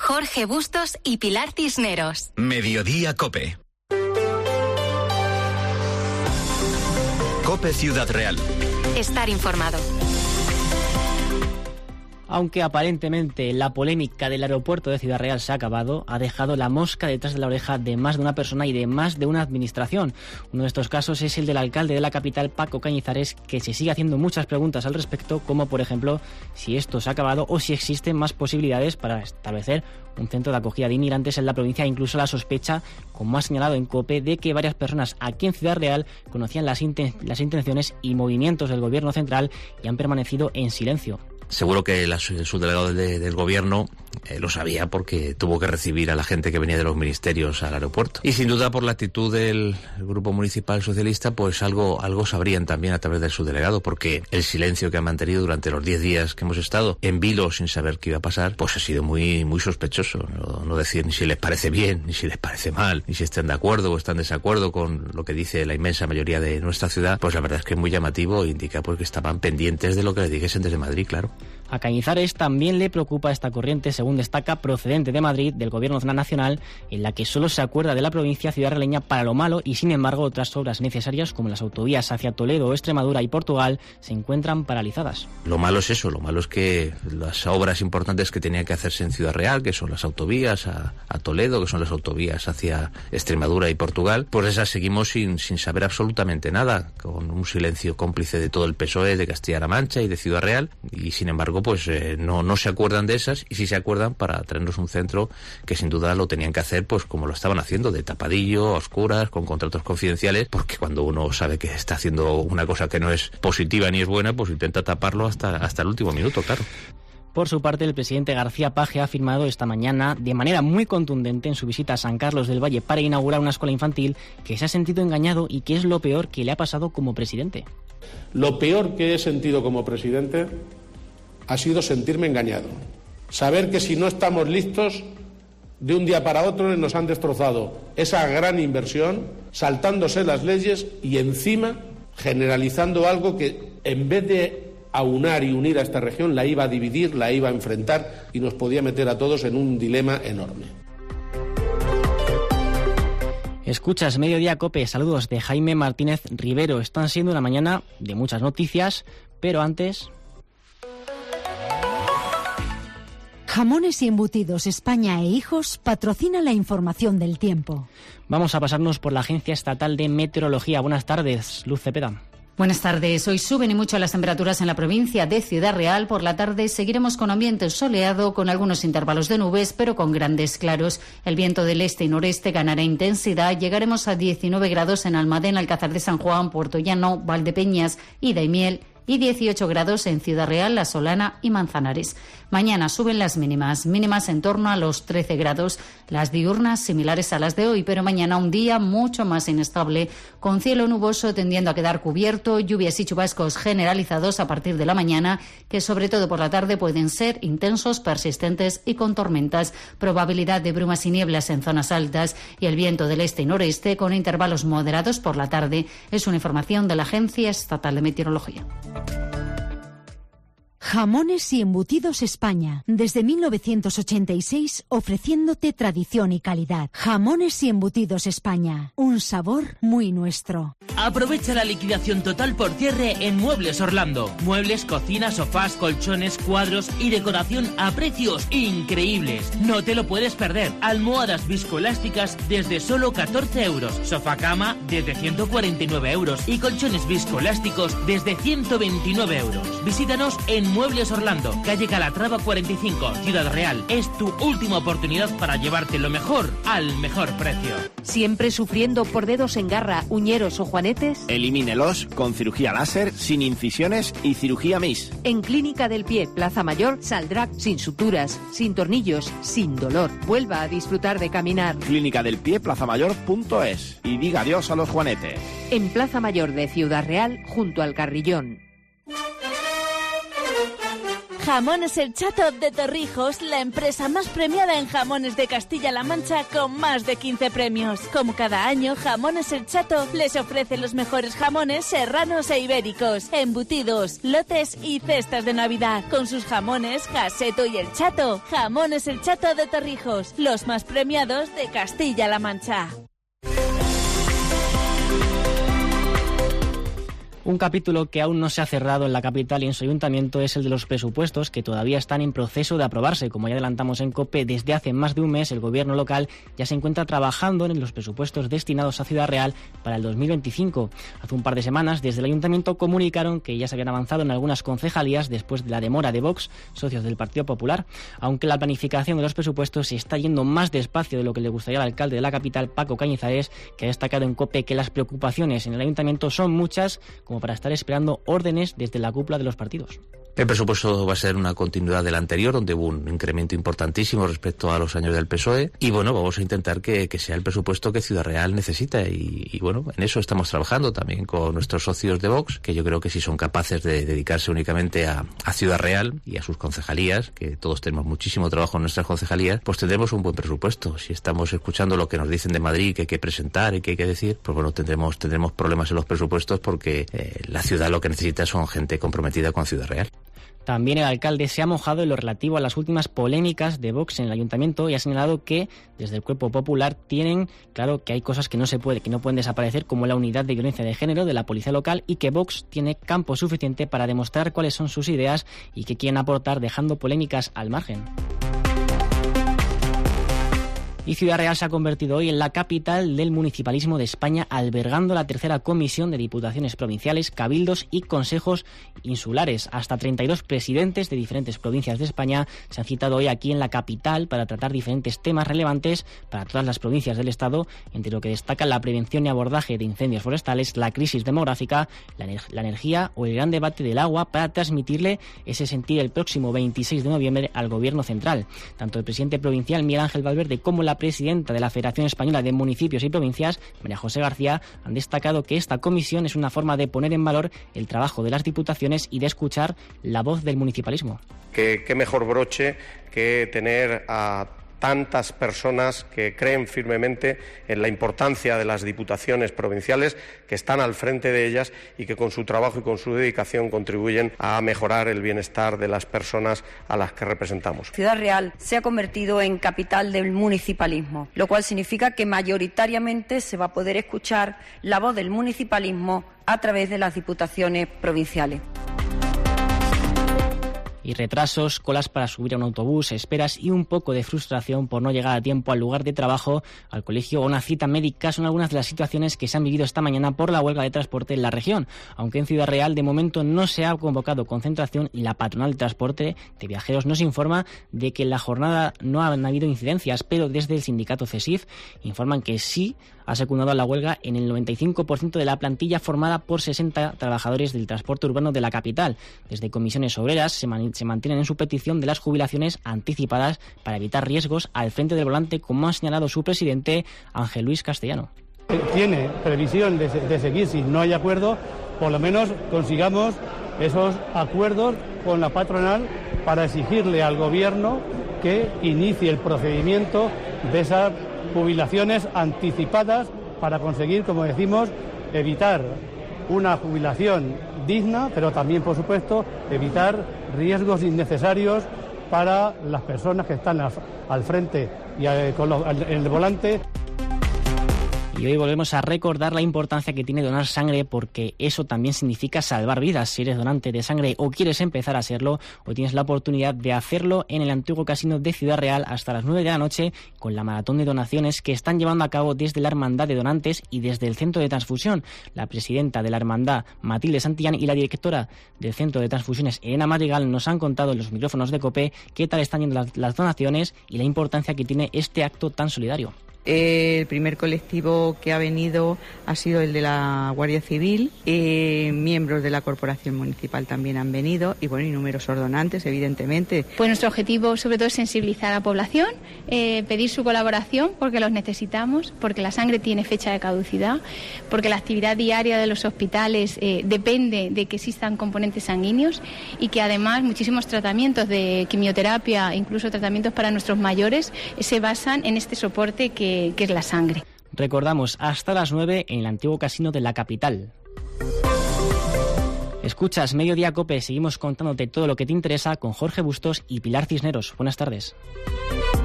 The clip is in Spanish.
Jorge Bustos y Pilar Cisneros. Mediodía COPE. COPE Ciudad Real. Estar informado. Aunque aparentemente la polémica del aeropuerto de Ciudad Real se ha acabado, ha dejado la mosca detrás de la oreja de más de una persona y de más de una administración. Uno de estos casos es el del alcalde de la capital, Paco Cañizares, que se sigue haciendo muchas preguntas al respecto, como por ejemplo si esto se ha acabado o si existen más posibilidades para establecer un centro de acogida de inmigrantes en la provincia. Incluso la sospecha, como ha señalado en COPE, de que varias personas aquí en Ciudad Real conocían las intenciones y movimientos del gobierno central y han permanecido en silencio. Seguro que el subdelegado del gobierno lo sabía porque tuvo que recibir a la gente que venía de los ministerios al aeropuerto. Y sin duda por la actitud del Grupo Municipal Socialista, pues algo sabrían también a través del subdelegado, porque el silencio que han mantenido durante los 10 días que hemos estado en vilo sin saber qué iba a pasar, pues ha sido muy, muy sospechoso. No decir ni si les parece bien, ni si les parece mal, ni si están de acuerdo o están en desacuerdo con lo que dice la inmensa mayoría de nuestra ciudad. Pues la verdad es que es muy llamativo e indica pues que estaban pendientes de lo que les dijesen desde Madrid, claro. A Cañizares también le preocupa esta corriente, según destaca, procedente de Madrid, del Gobierno Nacional, en la que solo se acuerda de la provincia ciudadrealeña para lo malo y, sin embargo, otras obras necesarias, como las autovías hacia Toledo, Extremadura y Portugal, se encuentran paralizadas. Lo malo es eso, lo malo es que las obras importantes que tenían que hacerse en Ciudad Real, que son las autovías a Toledo, que son las autovías hacia Extremadura y Portugal, pues esas seguimos sin saber absolutamente nada, con un silencio cómplice de todo el PSOE de Castilla-La Mancha y de Ciudad Real, y sin embargo pues no se acuerdan de esas, y sí se acuerdan para traernos un centro que sin duda lo tenían que hacer pues como lo estaban haciendo, de tapadillo, a oscuras, con contratos confidenciales, porque cuando uno sabe que está haciendo una cosa que no es positiva ni es buena, pues intenta taparlo hasta el último minuto, claro. Por su parte, el presidente García Page ha afirmado esta mañana, de manera muy contundente en su visita a San Carlos del Valle para inaugurar una escuela infantil, que se ha sentido engañado y que es lo peor que le ha pasado como presidente. Lo peor que he sentido como presidente ha sido sentirme engañado. Saber que si no estamos listos, de un día para otro nos han destrozado esa gran inversión, saltándose las leyes y encima generalizando algo que en vez de aunar y unir a esta región la iba a dividir, la iba a enfrentar y nos podía meter a todos en un dilema enorme. Escuchas Mediodía COPE, saludos de Jaime Martínez Rivero. Están siendo una mañana de muchas noticias, pero antes... Jamones y Embutidos España e Hijos patrocina la información del tiempo. Vamos a pasarnos por la Agencia Estatal de Meteorología. Buenas tardes, Luz Cepeda. Buenas tardes. Hoy suben y mucho las temperaturas en la provincia de Ciudad Real. Por la tarde seguiremos con ambiente soleado, con algunos intervalos de nubes, pero con grandes claros. El viento del este y noreste ganará intensidad. Llegaremos a 19 grados en Almadén, Alcázar de San Juan, Puerto Llano, Valdepeñas y Daimiel, y 18 grados en Ciudad Real, La Solana y Manzanares. Mañana suben las mínimas en torno a los 13 grados, las diurnas similares a las de hoy, pero mañana un día mucho más inestable, con cielo nuboso tendiendo a quedar cubierto, lluvias y chubascos generalizados a partir de la mañana, que sobre todo por la tarde pueden ser intensos, persistentes y con tormentas, probabilidad de brumas y nieblas en zonas altas y el viento del este y noreste con intervalos moderados por la tarde. Es una información de la Agencia Estatal de Meteorología. Jamones y Embutidos España, desde 1986 ofreciéndote tradición y calidad. Jamones y Embutidos España, un sabor muy nuestro. Aprovecha la liquidación total por cierre en Muebles Orlando. Muebles, cocina, sofás, colchones, cuadros y decoración a precios increíbles. No te lo puedes perder. Almohadas viscoelásticas desde solo 14 euros. Sofá cama desde 149 euros. Y colchones viscoelásticos desde 129 euros. Visítanos en Muebles Orlando, calle Calatrava 45, Ciudad Real. Es tu última oportunidad para llevarte lo mejor al mejor precio. ¿Siempre sufriendo por dedos en garra, uñeros o juanetes? Elimínelos con cirugía láser, sin incisiones y cirugía MIS. En Clínica del Pie, Plaza Mayor, saldrá sin suturas, sin tornillos, sin dolor. Vuelva a disfrutar de caminar. Clínica del Pie, plazamayor.es. Y diga adiós a los juanetes. En Plaza Mayor de Ciudad Real, junto al Carrillón. Jamones El Chato de Torrijos, la empresa más premiada en jamones de Castilla-La Mancha con más de 15 premios. Como cada año, Jamones El Chato les ofrece los mejores jamones serranos e ibéricos, embutidos, lotes y cestas de Navidad. Con sus jamones Jaseto y El Chato. Jamones El Chato de Torrijos, los más premiados de Castilla-La Mancha. Un capítulo que aún no se ha cerrado en la capital y en su ayuntamiento es el de los presupuestos, que todavía están en proceso de aprobarse. Como ya adelantamos en COPE, desde hace más de un mes el gobierno local ya se encuentra trabajando en los presupuestos destinados a Ciudad Real para el 2025. Hace un par de semanas, desde el ayuntamiento comunicaron que ya se habían avanzado en algunas concejalías después de la demora de Vox, socios del Partido Popular, aunque la planificación de los presupuestos se está yendo más despacio de lo que le gustaría al alcalde de la capital, Paco Cañizares, que ha destacado en COPE que las preocupaciones en el ayuntamiento son muchas, como para estar esperando órdenes desde la cúpula de los partidos. El presupuesto va a ser una continuidad del anterior, donde hubo un incremento importantísimo respecto a los años del PSOE. Y bueno, vamos a intentar que sea el presupuesto que Ciudad Real necesita. Y bueno, en eso estamos trabajando también con nuestros socios de Vox, que yo creo que si son capaces de dedicarse únicamente a Ciudad Real y a sus concejalías, que todos tenemos muchísimo trabajo en nuestras concejalías, pues tendremos un buen presupuesto. Si estamos escuchando lo que nos dicen de Madrid, que hay que presentar y que hay que decir, pues bueno, tendremos problemas en los presupuestos, porque la ciudad lo que necesita son gente comprometida con Ciudad Real. También el alcalde se ha mojado en lo relativo a las últimas polémicas de Vox en el ayuntamiento y ha señalado que desde el Cuerpo Popular tienen claro que hay cosas que no pueden desaparecer, como la unidad de violencia de género de la policía local, y que Vox tiene campo suficiente para demostrar cuáles son sus ideas y qué quieren aportar, dejando polémicas al margen. Y Ciudad Real se ha convertido hoy en la capital del municipalismo de España, albergando la tercera comisión de diputaciones provinciales, cabildos y consejos insulares. Hasta 32 presidentes de diferentes provincias de España se han citado hoy aquí en la capital para tratar diferentes temas relevantes para todas las provincias del Estado, entre lo que destacan la prevención y abordaje de incendios forestales, la crisis demográfica, la energía o el gran debate del agua, para transmitirle ese sentir el próximo 26 de noviembre al Gobierno central. Tanto el presidente provincial Miguel Ángel Valverde como la presidenta de la Federación Española de Municipios y Provincias, María José García, han destacado que esta comisión es una forma de poner en valor el trabajo de las diputaciones y de escuchar la voz del municipalismo. Qué mejor broche que tener a tantas personas que creen firmemente en la importancia de las diputaciones provinciales, que están al frente de ellas y que con su trabajo y con su dedicación contribuyen a mejorar el bienestar de las personas a las que representamos. Ciudad Real se ha convertido en capital del municipalismo, lo cual significa que mayoritariamente se va a poder escuchar la voz del municipalismo a través de las diputaciones provinciales. Y retrasos, colas para subir a un autobús, esperas y un poco de frustración por no llegar a tiempo al lugar de trabajo, al colegio o a una cita médica son algunas de las situaciones que se han vivido esta mañana por la huelga de transporte en la región. Aunque en Ciudad Real de momento no se ha convocado concentración y la patronal de transporte de viajeros nos informa de que en la jornada no han habido incidencias, pero desde el sindicato CESIF informan que sí ha secundado a la huelga en el 95% de la plantilla formada por 60 trabajadores del transporte urbano de la capital. Desde comisiones obreras se mantienen en su petición de las jubilaciones anticipadas para evitar riesgos al frente del volante, como ha señalado su presidente Ángel Luis Castellano. Tiene previsión de seguir si no hay acuerdo, por lo menos consigamos esos acuerdos con la patronal para exigirle al gobierno que inicie el procedimiento de esas jubilaciones anticipadas para conseguir, como decimos, evitar una jubilación digna, pero también, por supuesto, evitar riesgos innecesarios para las personas que están al frente y en el volante. Y hoy volvemos a recordar la importancia que tiene donar sangre, porque eso también significa salvar vidas. Si eres donante de sangre o quieres empezar a serlo, hoy tienes la oportunidad de hacerlo en el antiguo casino de Ciudad Real hasta las 9 de la noche con la maratón de donaciones que están llevando a cabo desde la Hermandad de Donantes y desde el Centro de Transfusión. La presidenta de la Hermandad, Matilde Santillán, y la directora del Centro de Transfusiones, Elena Madrigal, nos han contado en los micrófonos de COPE qué tal están yendo las donaciones y la importancia que tiene este acto tan solidario. El primer colectivo que ha venido ha sido el de la Guardia Civil, miembros de la Corporación Municipal también han venido y bueno, y números ordonantes, evidentemente. Pues nuestro objetivo sobre todo es sensibilizar a la población, pedir su colaboración porque los necesitamos, porque la sangre tiene fecha de caducidad, porque la actividad diaria de los hospitales depende de que existan componentes sanguíneos y que además muchísimos tratamientos de quimioterapia, incluso tratamientos para nuestros mayores, se basan en este soporte que es la sangre. Recordamos, hasta las 9 en el antiguo casino de la capital. Escuchas Mediodía COPE, seguimos contándote todo lo que te interesa con Jorge Bustos y Pilar Cisneros. Buenas tardes.